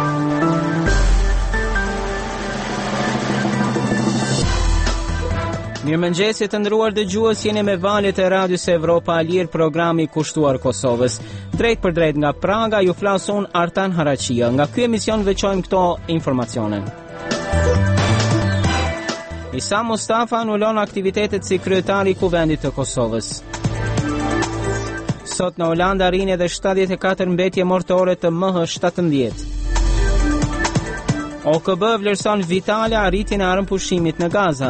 Mirëmëngjesit të nderuar dëgjues, jeni me valët e Radios Evropa Alir, programi kushtuar Kosovës. Drejt për drejt nga Praga ju flasun Artan Haraqia. Nga ky emision veçojmë këto informacione. Isa Mustafa anulon aktivitetet si kryetari i Kuvendit të Kosovës. Sot në Holanda arrin edhe 74 mbetje mortore të MH17. OKB vlerëson vitale arritjen e armëpushimit në Gaza.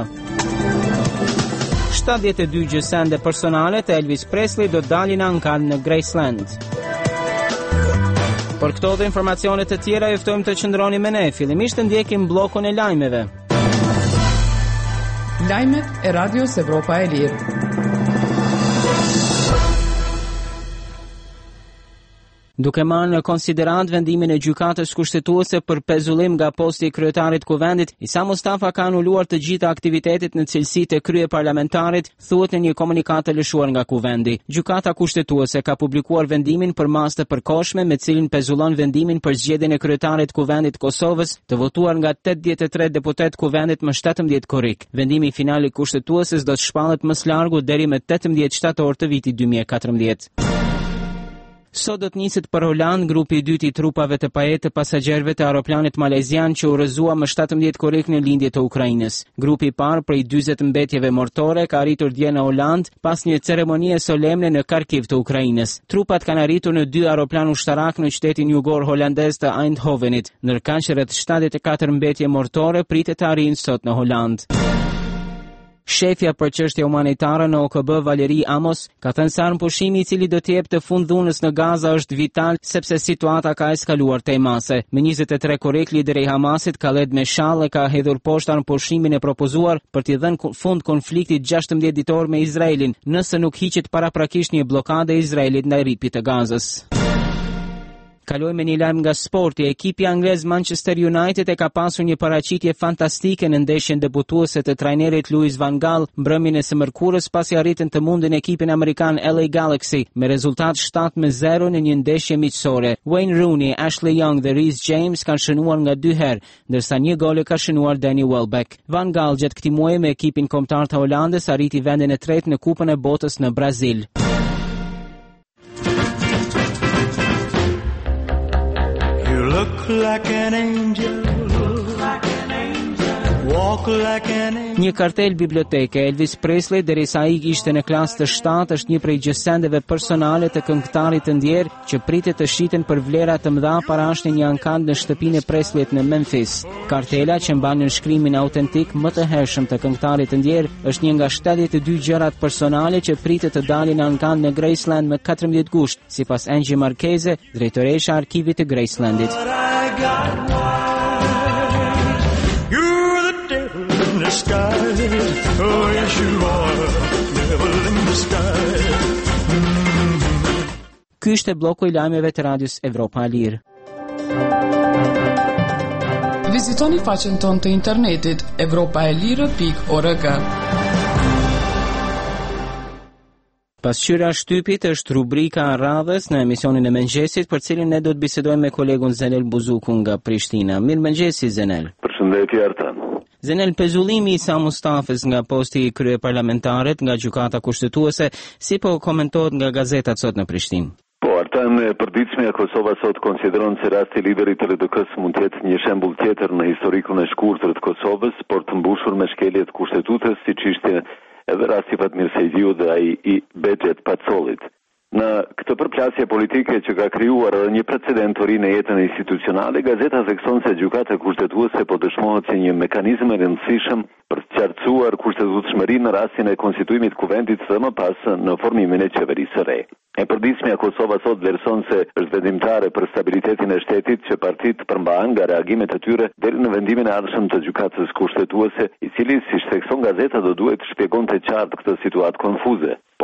72 gjësende personale të Elvis Presley do dalin ankan në Graceland. Për këto dhe informacionet të tjera jeftojmë të qëndroni me ne. Fillimisht të ndjekim blokun e lajmeve. Lajmet e Radios Evropa e Lirë. Duke marrë në konsiderat vendimin e gjykatës kushtetuese për pezullim nga posti i kryetarit Kuvendit, Isa Mustafa ka anuluar të gjitha aktivitetet në cilësi të krye parlamentarit, thuhet në një komunikat të lëshuar nga Kuvendi. Gjykata kushtetuese ka publikuar vendimin për mas të përkohshme me cilin pezullon vendimin për zgjedhjen e kryetarit Kuvendit Kosovës, të votuar nga 83 deputet Kuvendit më 17 korrik. Vendimi final i kushtetueses do të shpallet më së largu deri më 18 shtator të vitit 2014. Sot do të niset për Holand grupi i dytë i trupave të pajet të pasagjerëve të aeroplanit malezian që udhëzua më 17 korrik në lindje të Ukrainës. Grupi i parë prej 40 mbetjeve mortore ka arritur dje në Holand pas një ceremonie solemne në Kharkiv të Ukrainës. Trupat kanë arritur në 2 aeroplan ushtarak në qytetin jugor holandez të Eindhovenit, ndërkaq rreth 74 mbetje mortore pritet të arrijnë sot në Holand. Shefja për çështje humanitare në OKB Valeri Amos ka thënë se armëpushimi i cili do të jepë të fundhunës në Gaza është vital sepse situata ka eskaluar tejmase. Me 23 korrik lideri i Hamasit Khaled Meshal e ka hedhur poshtë armëpushimin e propozuar për t'i dhënë fund konfliktit 16 ditor me Izraelin, nëse nuk hiqet paraprakisht një blokadë e Izraelit ndaj rripit të Gazës. Kalojmë një lajm nga sporti. Ekipi anglez Manchester United e ka pasur një paraqitje fantastike në ndeshjen debutuese të trajnerit Louis van Gaal mbrëmjen e së mërkurës pasi arritën të mundin ekipin amerikan LA Galaxy me rezultat 7-0 në një ndeshje miqësore. Wayne Rooney, Ashley Young dhe Reece James kanë shënuar nga 2 herë, ndërsa një gol e ka shënuar Danny Welbeck. Van Gaal gjatë këtij muaji me ekipin kombëtar të Holandës arriti vendin e 3 në Kupën e Botës në Brazil. Look like an angel, walk like an angel. Një kartel biblioteke Elvis Presley derisa ai ishte në klasë të 7 është një prej gjësendeve personale të këngëtarit të ndjer që pritet të shiten për vlera të mëdha para ashtë një ankand në shtëpinë e Presleyt në Memphis. Kartela që mban nënshkrimin autentik më të hershëm të këngëtarit të ndjer është një nga 72 gjërat personale që pritet të dalin në ankand në Graceland më 14 gusht, sipas Angie Marqueze, drejtoresha e arkivit të Gracelandit. Oh, yes, you are, devil in the sky. Ky ishte bloku i lajmeve të Radios Evropa Alir. Vizitoni faqen tonë të internetit evropaelire.org. Pasqyra shtypit është rubrika e radhës në emisionin e mëngjesit për cilin ne do të bisedojmë me kolegun Zenel Buzuku nga Prishtina. Mirëmëngjesi Zenel. Përshëndetje Artan. Zenel, pezullimi i Isa Mustafës nga posti i kryeparlamentarit nga gjykata kushtetuese, si po komentohet nga gazetat sot në Prishtinë? Po, Artan, e përditshmja Kosova sot konsideron se rasti i liderit të RDK-s mund të jetë një shembull tjetër në historikun e shkurtër të Kosovës, por të mbushur me shkelje të kushtetutës, siç ishte edhe rasti Fatmir Sejdiu dhe ai i Bexhet Pacollit. Në këtë përplasje politike që ka krijuar edhe një precedent të ri në jetën institucionale, gazeta thekson se gjykata kushtetuese po dëshmohet si një mekanizëm i rëndësishëm për të qartësuar kushtetutshmërinë në rastin e konstituimit të Kuvendit dhe më pas në formimin e qeverisë së re. E përditshmja Kosova sot vlerëson se është vendimtare për stabilitetin e shtetit që partitë përmbahen nga reagimet e tyre deri në vendimin e ardhshëm të gjykatës kushtetuese, i cili, siç thekson gazeta, do duhet të shpjegonte qartë këtë situatë konfuze. Po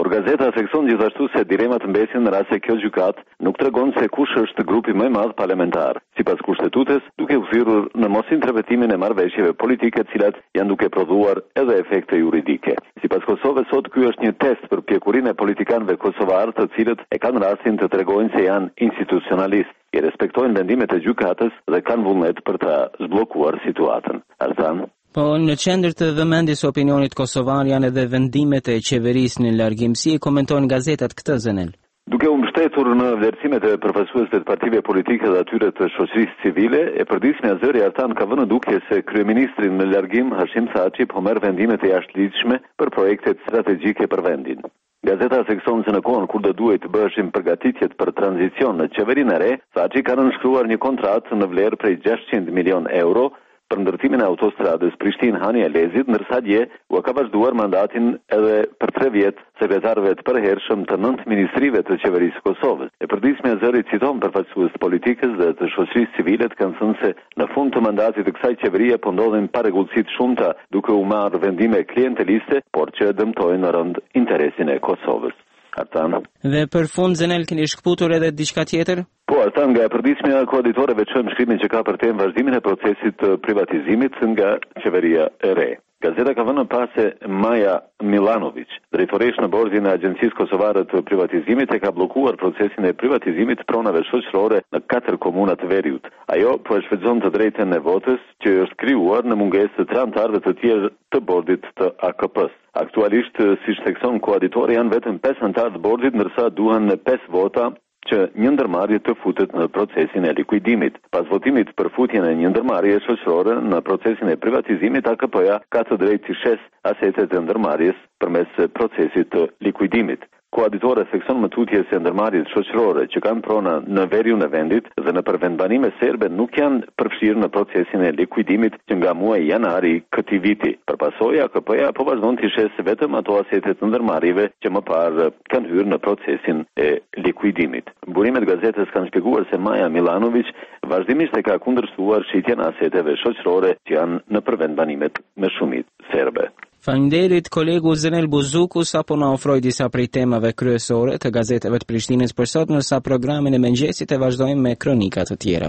Por gazeta thekson gjithashtu se dilemat mbesin në rast se kjo gjykatë nuk tregon se kush është grupi më i madh parlamentar. Sipas kushtetutës, duke u thirrur në mos interpretimin e marrëveshjeve politike, të cilat janë duke prodhuar edhe efekte juridike. Sipas Kosovës sot ky është një test për pjekurinë e politikanëve kosovar, të cilët e kanë rastin të tregojnë se janë institucionalistë, i respektojnë vendimet e gjykatës dhe kanë vullnet për ta zblokuar situatën. Arzan. Po në qendër të vëmendjes opinionit kosovar janë edhe vendimet e qeverisë në largim. Si e komentojnë gazetat këtë, Zenel? Duke u mbështetur në vlerësimet e përfaqësuesve të partive politike dhe atyre të shoqërisë civile, e përditshme Azeri Artan ka vënë dukje se kryeministri në largim Hashim Thaçi po merr vendimet e jashtëligjshme për projektet strategjike për vendin. Gazeta thekson se në kohën kur do duhet të bëheshin përgatitjet për tranzicion në qeverinë e re, Thaçi ka nënshkruar një kontratë në vlerë prej 600 milion euro për ndërtimin e autostradës Prishtinë-Hani Elezit, ndërsa dje u ka vazhduar mandatin edhe për 3 vjet sekretarëve të përhershëm të 9 ministrive të qeverisë së Kosovës. E përditshme Azeri citon përfaqësues të politikës dhe të shoqërisë civile të kanë thënë se në fund të mandatit të kësaj qeverie po ndodhin parregullsi të shumta duke u marrë vendime klienteliste, por që dëmtojnë në rënd interesin e Kosovës. Artan. Dhe për fund, Zenel, keni shkputur edhe diçka tjetër? Po, Artan, nga e përditshmja e koauditorëve çojmë shkrimin që ka për temë vazhdimin e procesit të privatizimit nga qeveria e re. Gazeta ka vënë pas se Maja Milanović, drejtoresh në bordin e Agjencisë Kosovare të Privatizimit, e ka bllokuar procesin e privatizimit të pronave shoqërore në 4 komuna të Veriut. Ajo po e shfrytëzon të drejtën e votës që është krijuar në mungesë të 3 anëtarëve të tjerë të bordit të AKP-s. Aktualisht, siç thekson koauditori, janë vetëm 5 anëtarë të bordit, ndërsa duhen 5 vota që një ndërmarrje të futet në procesin e likuidimit. Pas votimit për futjen e një ndërmarrje shoqërore në procesin e privatizimit, AKP-ja ka të drejtë të shes asetet e ndërmarrjes përmes procesit të likuidimit. Koauditori thekson më tutje se ndërmarrjet shoqërore që kanë prona në veriun e vendit dhe në përvendbanime serbe nuk janë përfshirë në procesin e likuidimit që nga muaji janari këtij viti. Përpasoj, AKP-ja po vazhdon të shes vetëm ato asete të ndërmarrjeve që më parë kanë hyrë në procesin e likuidimit. Burimet gazetës kanë shpjeguar se Maja Milanović vazhdimisht e ka kundërshtuar shitjen e aseteve shoqërore që janë në përvendbanimet me shumicë serbe. Faleminderit kolegu Zenel Buzuku sa po na ofroi disa prej temave kryesore të gazetave të Prishtinës për sot, ndërsa programin e mëngjesit e vazhdojmë me kronika të tjera.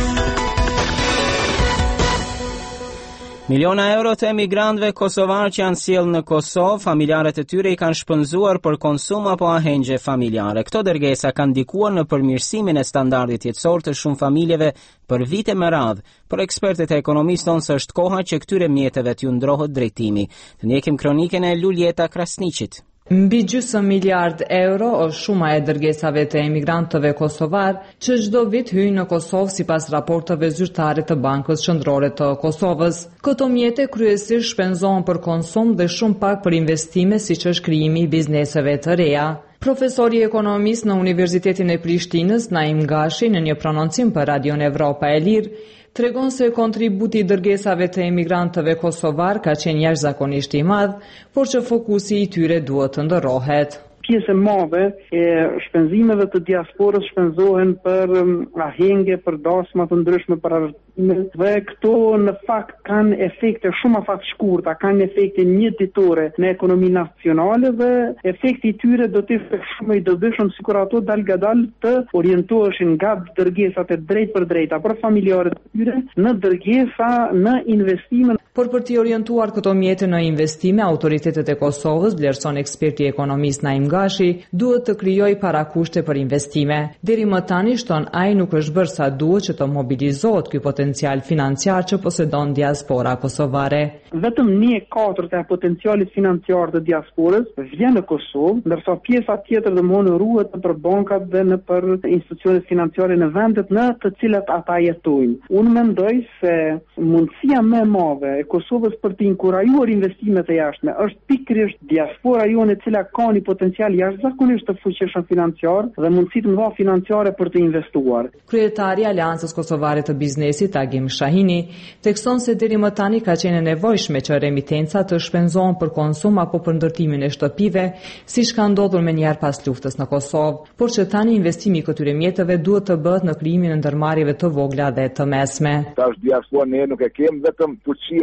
Miliona euro të emigrantëve kosovar që janë sjellë në Kosovë, familjarët e tyre i kanë shpenzuar për konsum apo ahengje familjare. Këto dërgesa kanë ndikuar në përmirësimin e standardit jetësor të shumë familjeve për vite me radhë. Por ekspertët e ekonomisë thonë se është koha që këtyre mjeteve t'ju ndrohet drejtimi. Të ndjekim kronikën e Luljeta Krasniqit. Mbi gjysmë miliard euro është shuma e dërgesave të emigrantëve kosovar që çdo vit hyjnë në Kosovë sipas raporteve zyrtare të Bankës Qendrore të Kosovës. Këto mjete kryesisht shpenzohen për konsum dhe shumë pak për investime, siç është krijimi i bizneseve të reja. Profesori ekonomist në Universitetin e Prishtinës, Naim Gashi, në një prononcim për Radion Evropa e Lirë, tregon se kontributi i dërgesave të emigrantëve kosovar ka qenë jashtëzakonisht i madh, por që fokusi i tyre duhet të ndërrohet. Pjesë e madhe e shpenzimeve të diasporës shpenzohen për ahengje, për dasma të ndryshme, për arritime, dhe këto në fakt kanë efekte shumë afat shkurta, kanë efekte njëditore në ekonominë nacionale dhe efekti i tyre do të ishte shumë i dobishëm sikur ato dalgadal të orientoheshin nga dërgesat e drejt për drejta për familjarët e tyre në dërgesa në investime. Por për t'i orientuar këto mjete në investime, autoritetet e Kosovës, vlerëson eksperti ekonomist Naim Gashi, duhet të krijojë parakushte për investime. Deri më tani, shton ai, nuk është bërë sa duhet që të mobilizohet ky potencial financiar që posedon diaspora kosovare. Vetëm 1/4 e potencialit financiar të diasporës vjen në Kosovë, ndërsa pjesa tjetër domosdoshmë ruhet për bankat dhe në për institucionet financiare në vendet në të cilat ata jetojnë. Unë mendoj se mundësia më e madhe e Kosovës për të inkurajuar investimet e jashtme është pikërisht diaspora jone, e cila ka një potencial jashtëzakonisht të fuqishëm financiar dhe mundësi të mëdha financiare për të investuar. Kryetari i Aleancës Kosovare të Biznesit, Agim Shahini, thekson se deri më tani ka qenë nevojshme që remitencat të shpenzohen për konsum apo për ndërtimin e shtëpive, siç ka ndodhur menjëherë pas luftës në Kosovë, por që tani investimi i këtyre mjeteve duhet të bëhet në krijimin e ndërmarrjeve të vogla dhe të mesme. Tash diaspora ne nuk e kemi vetëm fuqi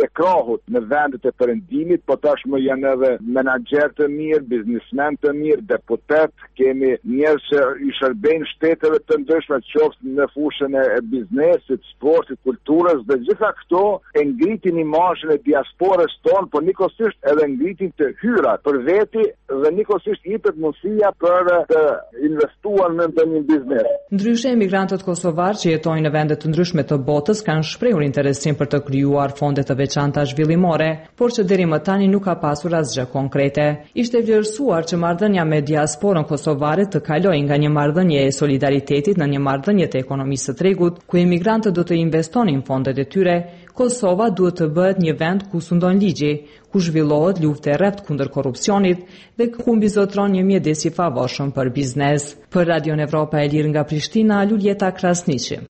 të krahut në vendet e perëndimit, po tashmë janë edhe menaxher të mirë, biznesmen të mirë, deputet, kemi njerëz që i shërbejnë shteteve të ndryshme, qoftë në fushën e biznesit, sportit, kulturës, dhe gjitha këto e ngritin imazhin e diasporës tonë, por nikosisht edhe ngritin të hyrat për veti dhe nikosisht jepet mundësia për të investuar në ndonjë biznes. Ndryshe, emigrantët kosovar që jetojnë në vende të ndryshme të botës kanë shprehur interesin për të krijuar fonde të veçanta zhvillimore, por që deri më tani nuk ka pasur asgjë konkrete. Ishte vlerësuar që marrëdhënia me diasporën kosovare të kalojë nga një marrëdhënie e solidaritetit në një marrëdhënie të ekonomisë së tregut, ku emigrantët do të investonin fondet e tyre. Kosova duhet të bëhet një vend ku sundon ligji, ku zhvillohet luftë e rreptë kundër korrupsionit dhe ku mbizotron një mjedis i favorshëm për biznes. Për Radion Evropa e Lirë nga Prishtina, Luljeta Krasniqi.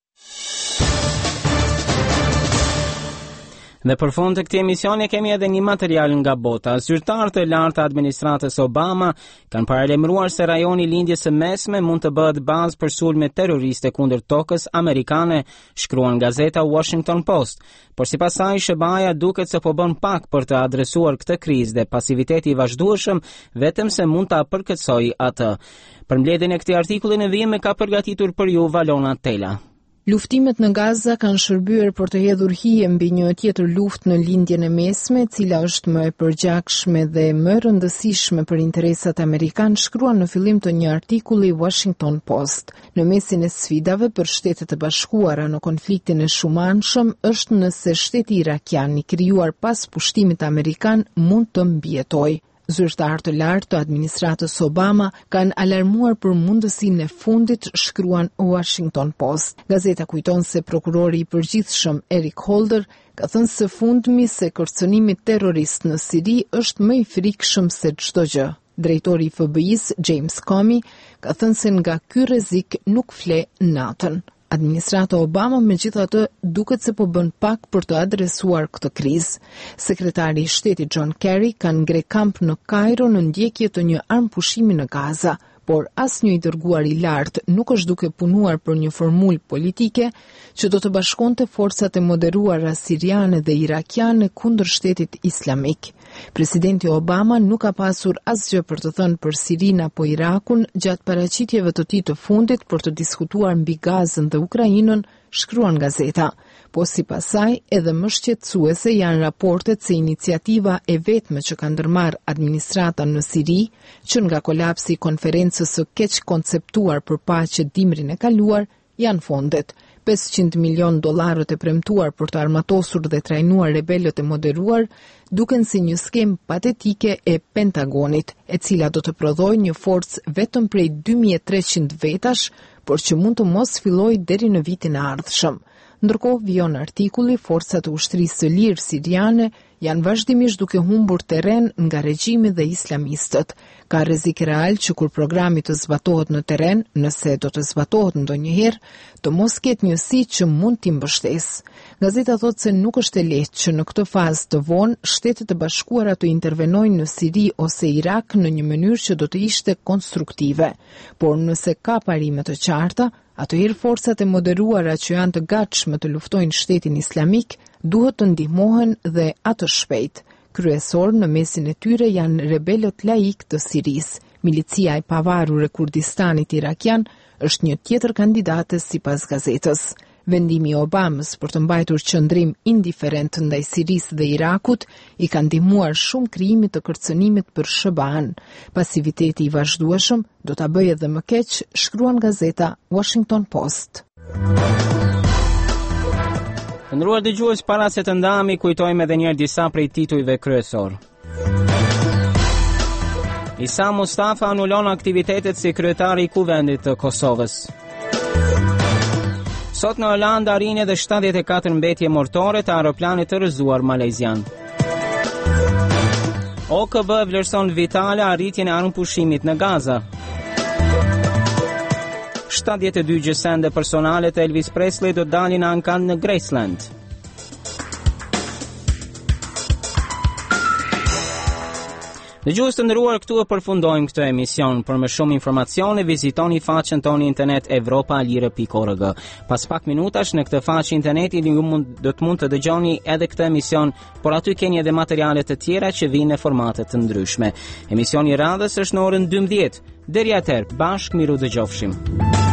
Dhe për fund të këtij emisioni kemi edhe një material nga bota. Zyrtarët e lartë të administratës Obama kanë paralajmëruar se rajoni i lindjes së mesme mund të bëhet bazë për sulme terroriste kundër tokës amerikane, shkruan gazeta Washington Post. Por sipas saj, SBA duket se po bën pak për të adresuar këtë krizë dhe pasiviteti i vazhdueshëm vetëm se mund ta përkëtsojë atë. Për mbledhjen e këtij artikulli në vijim ka përgatitur për ju Valona Tela. Luftimet në Gaza kanë shërbyer për të hedhur hije mbi një tjetër luftë në lindjen e mesme, e cila është më e përgjakshme dhe më rëndësishme për interesat amerikan, shkruan në fillim të një artikulli Washington Post. Në mesin e sfidave për Shtetet e Bashkuara në konfliktin e shumanshëm është nëse shteti irakian i krijuar pas pushtimit amerikan mund të mbijetojë. Zyrtarë të lartë të administratës Obama kanë alarmuar për mundësinë e fundit, shkruan Washington Post. Gazeta kujton se prokurori i përgjithshëm Eric Holder ka thënë së fundmi se kërcënimi terrorist në Siri është më i frikshëm se çdo gjë. Drejtori i FBI-s James Comey ka thënë se nga ky rrezik nuk fle natën. Administrata Obama megjithatë duket se po bën pak për të adresuar këtë krizë. Sekretari i Shtetit John Kerry ka ngre kamp në Kairo në ndjekje të një armpushimi në Gaza, por asnjë i dërguar i lartë nuk është duke punuar për një formulë politike që do të bashkonte forcat e moderuara siriane dhe irakiane kundër Shtetit Islamik. Presidenti Obama nuk ka pasur asgjë për të thënë për Sirinë apo Irakun gjatë paraqitjeve të tij të fundit për të diskutuar mbi Gazën dhe Ukrainën, shkruan gazeta. Po sipas saj, edhe më shqetësuese janë raportet se iniciativa e vetme që ka ndërmarrë administrata në Siri, që nga kolapsi i konferencës së keq konceptuar për paqe dimrin e kaluar, janë fondet. $500 milion e premtuar për të armatosur dhe trajnuar rebelët e moderuar, duken si një skem patetike e Pentagonit, e cila do të prodhojë një forcë vetëm prej 2300 vetash, por që mund të mos fillojë deri në vitin e ardhshëm. Ndërkohë, vijon artikulli, forcat e ushtrisë së lirë siriane janë vazhdimisht duke humbur terren nga regjimi dhe islamistët. Ka rrezik real që kur programi të zbatohet në terren, nëse do të zbatohet ndonjëherë, të mos ketë njësi që mund t'i mbështesë. Gazeta thotë se nuk është e lehtë që në këtë fazë të vonë Shtetet e Bashkuara të intervenojnë në Siri ose Irak në një mënyrë që do të ishte konstruktive. Por nëse ka parime të qarta, atëherë forcat e moderuara që janë të gatshme të luftojnë Shtetin Islamik duhet të ndihmohen dhe atë shpejt. Kryesor në mesin e tyre janë rebelët laik të Sirisë. Milicia e pavarur e Kurdistanit irakian është një tjetër kandidate sipas gazetës. Vendimi i Obamës për të mbajtur qëndrim indiferent ndaj Sirisë dhe Irakut i ka ndihmuar shumë krijimit të kërcënimit për SBA-n. Pasiviteti i vazhdueshëm do ta bëjë edhe më keq, shkruan gazeta Washington Post. Ndruar dëgjues, para se të ndahemi, kujtojmë edhe një herë disa prej titujve kryesor. Isa Mustafa anulon aktivitetet si kryetari i Kuvendit të Kosovës. Sot në Holandë arrin edhe 74 mbetje mortore të aeroplanit të rrëzuar malezian. OKB vlerëson vitale arritjen e armpushimit në Gaza. 72 gjësende personale të Elvis Presley do dalin ankan në Graceland. Dëgjues të nderuar, këtu e përfundojmë këtë emision. Për më shumë informacione vizitoni faqen tonë internet evropalire.org. Pas pak minutash në këtë faqe interneti do të mund të dëgjoni edhe këtë emision, por aty keni edhe materiale të tjera që vijnë në formate të ndryshme. Emisioni i radhës është në orën 12. Deri atëherë, bashkë miru dëgjofshim.